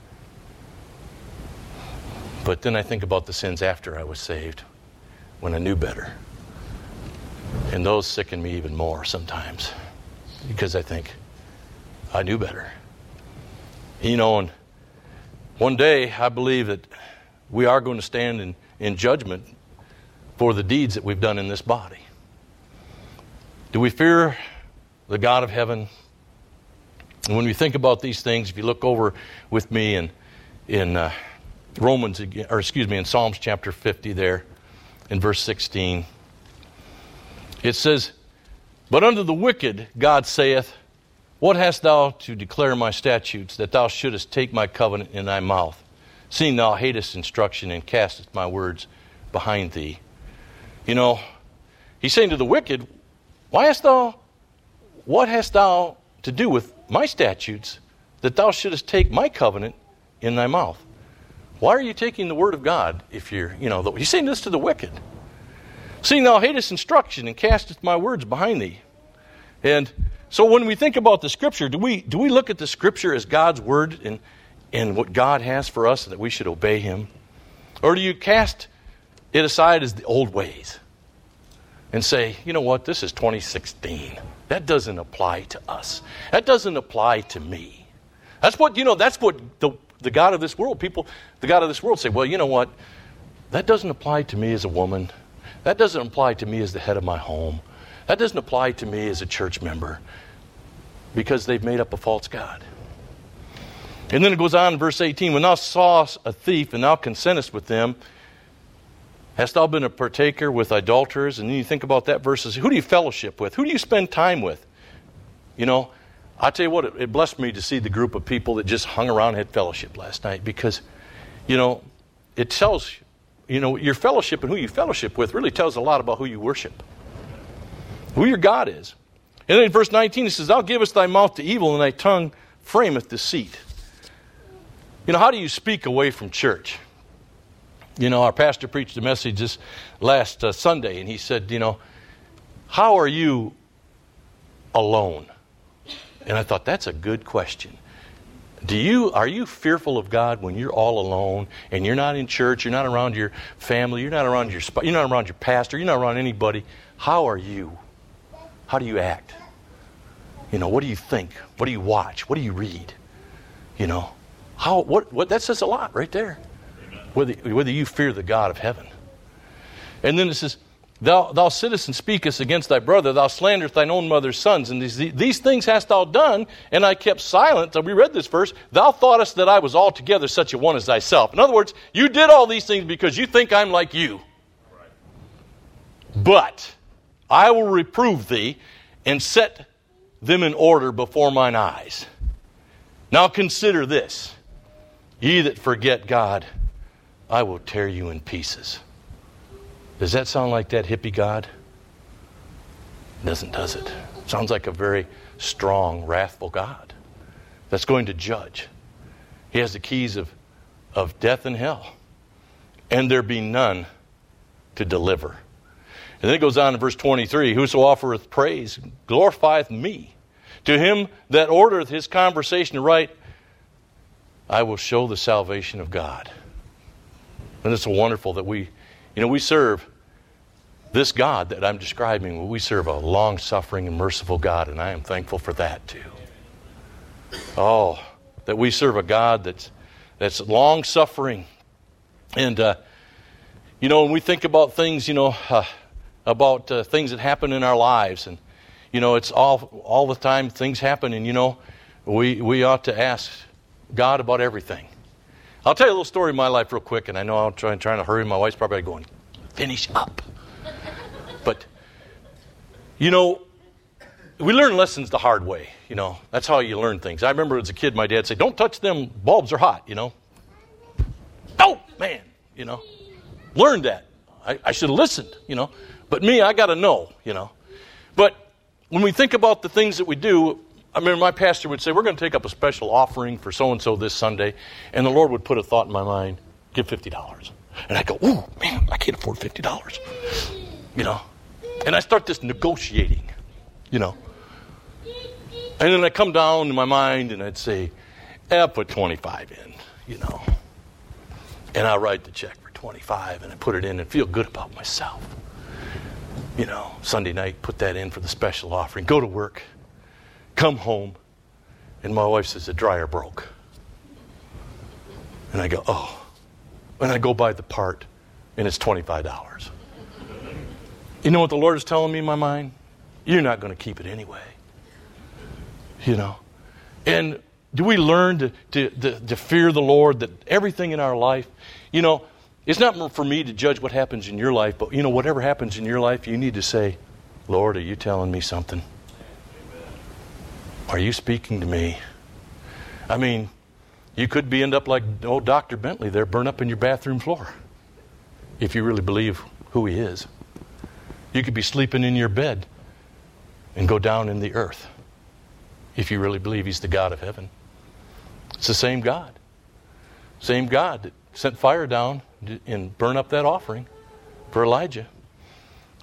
But then I think about the sins after I was saved, when I knew better, and those sicken me even more sometimes, because I think I knew better. You know, and one day I believe that we are going to stand in, in judgment for the deeds that we've done in this body. Do we fear the God of heaven? And when we think about these things, if you look over with me in in uh, Romans, or excuse me, in Psalms chapter fifty there, in verse sixteen, it says, but unto the wicked God saith, what hast thou to declare my statutes, that thou shouldest take my covenant in thy mouth, seeing thou hatest instruction and castest my words behind thee? You know, he's saying to the wicked, why hast thou, what hast thou to do with my statutes, that thou shouldest take my covenant in thy mouth? Why are you taking the word of God if you're, you know, he's saying this to the wicked. See, thou hatest instruction and castest my words behind thee. And so when we think about the Scripture, do we do we look at the Scripture as God's Word and, and what God has for us and that we should obey Him? Or do you cast it aside as the old ways and say, you know what, this is twenty sixteen. That doesn't apply to us. That doesn't apply to me. That's what, you know, that's what the, the God of this world, people, the God of this world say, well, you know what, that doesn't apply to me as a woman. That doesn't apply to me as the head of my home. That doesn't apply to me as a church member, because they've made up a false god. And then it goes on in verse eighteen, when thou sawest a thief and thou consentest with them, hast thou been a partaker with idolaters? And then you think about that verse, who do you fellowship with? Who do you spend time with? You know, I tell you what, it, it blessed me to see the group of people that just hung around and had fellowship last night, because, you know, it tells, you know, your fellowship and who you fellowship with really tells a lot about who you worship, who your God is. And then in verse nineteen it says, thou givest thy mouth to evil and thy tongue frameth deceit. You know, how do you speak away from church? You know, our pastor preached a message this last uh, Sunday, and he said, you know, how are you alone? And I thought, that's a good question. Do you, are you fearful of God when you're all alone and you're not in church, you're not around your family, you're not around your, you're not around your pastor, you're not around anybody? How are you? How do you act? You know, what do you think? What do you watch? What do you read? You know, how, what, what, that says a lot right there. Whether, whether you fear the God of heaven. And then it says, thou, thou sittest and speakest against thy brother, thou slanderest thine own mother's sons, and these, these things hast thou done, and I kept silent. So we read this verse, thou thoughtest that I was altogether such a one as thyself. In other words, you did all these things because you think I'm like you. But I will reprove thee and set them in order before mine eyes. Now consider this, ye that forget God, I will tear you in pieces. Does that sound like that hippie God? Doesn't, does it? Sounds like a very strong, wrathful God that's going to judge. He has the keys of, of death and hell. And there be none to deliver. And then it goes on in verse twenty-three, whoso offereth praise glorifieth me. To him that ordereth his conversation right, I will show the salvation of God. And it's so wonderful that we, you know, we serve this God that I'm describing. We serve a long-suffering and merciful God, and I am thankful for that too. Oh, that we serve a God that's that's long-suffering. And, uh, you know, when we think about things, you know, uh, about uh, things that happen in our lives, and, you know, it's all all the time things happen, and, you know, we, we ought to ask God about everything. I'll tell you a little story of my life real quick, and I know I'm trying, trying to hurry. My wife's probably going, finish up. But, you know, we learn lessons the hard way, you know. That's how you learn things. I remember as a kid, my dad said, don't touch them bulbs, are hot, you know. Oh, man, you know. Learned that. I, I should have listened, you know. But me, I got to know, you know. But when we think about the things that we do, I remember my pastor would say, we're going to take up a special offering for so-and-so this Sunday. And the Lord would put a thought in my mind, give fifty dollars. And I go, ooh, man, I can't afford fifty dollars. You know. And I start this negotiating, you know. And then I come down in my mind and I'd say, eh, put twenty-five in, you know. And I write the check for twenty-five and I put it in and feel good about myself. You know, Sunday night, put that in for the special offering. Go to work. Come home, and my wife says, the dryer broke. And I go, oh. And I go buy the part, and it's twenty-five dollars. You know what the Lord is telling me in my mind? You're not going to keep it anyway. You know? And do we learn to, to, to, to fear the Lord, that everything in our life, you know, it's not for me to judge what happens in your life, but, you know, whatever happens in your life, you need to say, Lord, are you telling me something? Are you speaking to me? I mean, you could be end up like old Doctor Bentley there, burn up in your bathroom floor, if you really believe who he is. You could be sleeping in your bed and go down in the earth, if you really believe he's the God of heaven. It's the same God. Same God that sent fire down and burn up that offering for Elijah.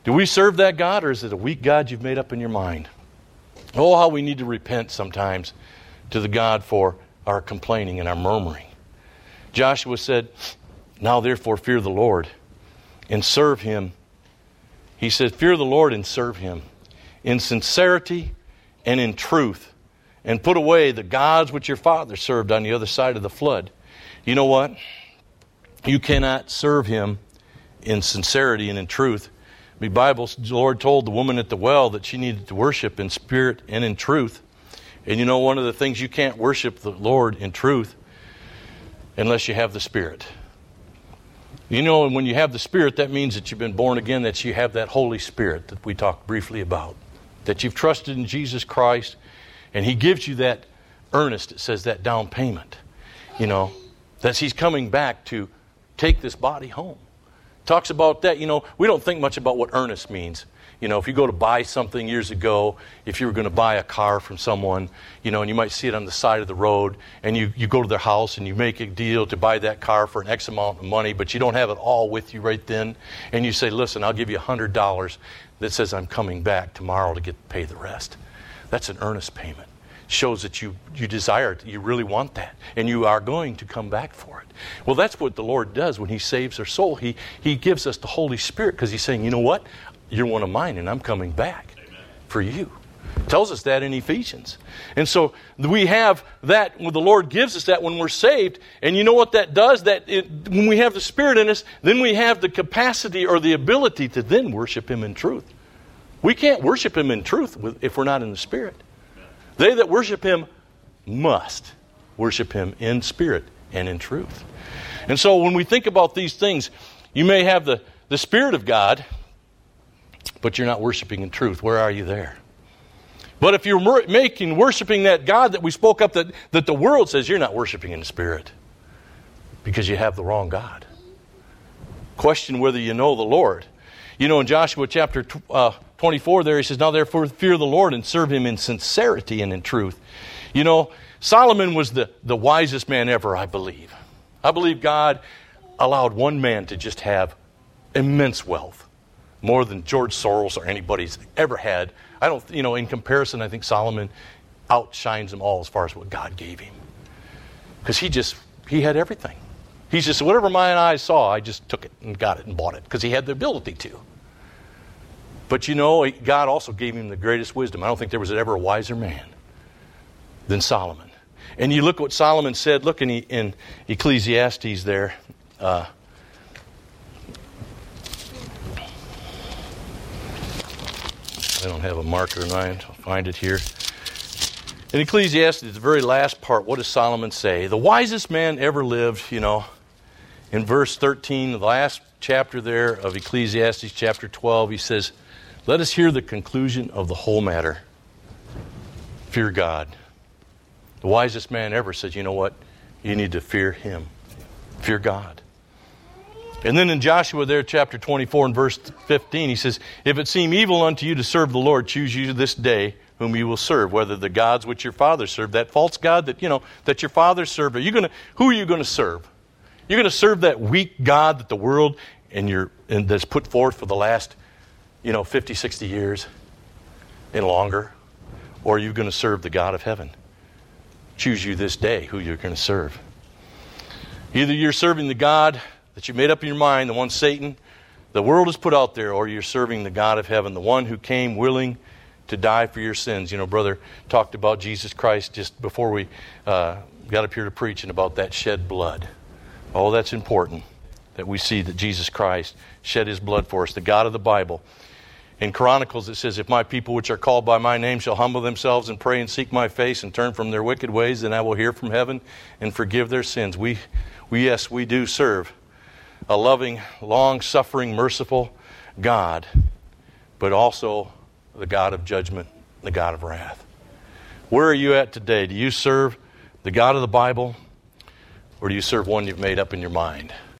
Do we serve that God, or is it a weak God you've made up in your mind? Oh, how we need to repent sometimes to the God for our complaining and our murmuring. Joshua said, now therefore fear the Lord and serve him. He said, fear the Lord and serve him in sincerity and in truth, and put away the gods which your father served on the other side of the flood. You know what? You cannot serve him in sincerity and in truth. The Bible, the Lord told the woman at the well that she needed to worship in spirit and in truth. And you know, one of the things, you can't worship the Lord in truth unless you have the Spirit. You know, and when you have the Spirit, that means that you've been born again, that you have that Holy Spirit that we talked briefly about, that you've trusted in Jesus Christ, and he gives you that earnest, it says, that down payment, you know, that he's coming back to take this body home. Talks about that. You know, we don't think much about what earnest means. You know, if you go to buy something years ago, if you were going to buy a car from someone, you know, and you might see it on the side of the road, and you, you go to their house and you make a deal to buy that car for an X amount of money, but you don't have it all with you right then, and you say, listen, I'll give you one hundred dollars that says I'm coming back tomorrow to get pay the rest. That's an earnest payment. Shows that you, you desire it, you really want that, and you are going to come back for it. Well, that's what the Lord does when he saves our soul. He, he gives us the Holy Spirit because he's saying, you know what? You're one of mine, and I'm coming back Amen. For you. Tells us that in Ephesians. And so we have that, when the Lord gives us that when we're saved. And you know what that does? That it, when we have the Spirit in us, then we have the capacity or the ability to then worship him in truth. We can't worship him in truth if we're not in the Spirit. They that worship him must worship him in spirit and in truth. And so when we think about these things, you may have the, the Spirit of God, but you're not worshiping in truth. Where are you there? But if you're mer- making worshiping that God that we spoke up, that, that the world says you're not worshiping in the Spirit because you have the wrong God. Question whether you know the Lord. You know, in Joshua chapter uh, twenty-four there, he says, now therefore fear the Lord and serve him in sincerity and in truth. You know, Solomon was the, the wisest man ever, I believe. I believe God allowed one man to just have immense wealth, more than George Soros or anybody's ever had. I don't, you know, in comparison, I think Solomon outshines them all as far as what God gave him. Because he just, he had everything. He's just, whatever my eyes saw, I just took it and got it and bought it because he had the ability to. But you know, God also gave him the greatest wisdom. I don't think there was ever a wiser man than Solomon. And you look what Solomon said, look in, in Ecclesiastes there. Uh, I don't have a marker in mind. I'll find it here. In Ecclesiastes, the very last part, what does Solomon say? The wisest man ever lived, you know, in verse thirteen, the last chapter there of Ecclesiastes chapter twelve, he says, let us hear the conclusion of the whole matter. Fear God. The wisest man ever said, you know what? You need to fear him. Fear God. And then in Joshua there, chapter twenty-four and verse fifteen, he says, if it seem evil unto you to serve the Lord, choose you this day whom you will serve, whether the gods which your fathers served, that false god that, you know, that your fathers served. Are you going to, who are you going to serve? You're going to serve that weak God that the world and your and that's put forth for the last, you know, fifty, sixty years and longer? Or are you going to serve the God of heaven? Choose you this day who you're going to serve. Either you're serving the God that you made up in your mind, the one Satan, the world has put out there, or you're serving the God of heaven, the one who came willing to die for your sins. You know, brother talked about Jesus Christ just before we uh, got up here to preach, and about that shed blood. Oh, that's important that we see that Jesus Christ shed his blood for us, the God of the Bible. In Chronicles it says, if my people which are called by my name shall humble themselves and pray and seek my face and turn from their wicked ways, then I will hear from heaven and forgive their sins. We, we yes, we do serve a loving, long-suffering, merciful God, but also the God of judgment, the God of wrath. Where are you at today? Do you serve the God of the Bible, or do you serve one you've made up in your mind?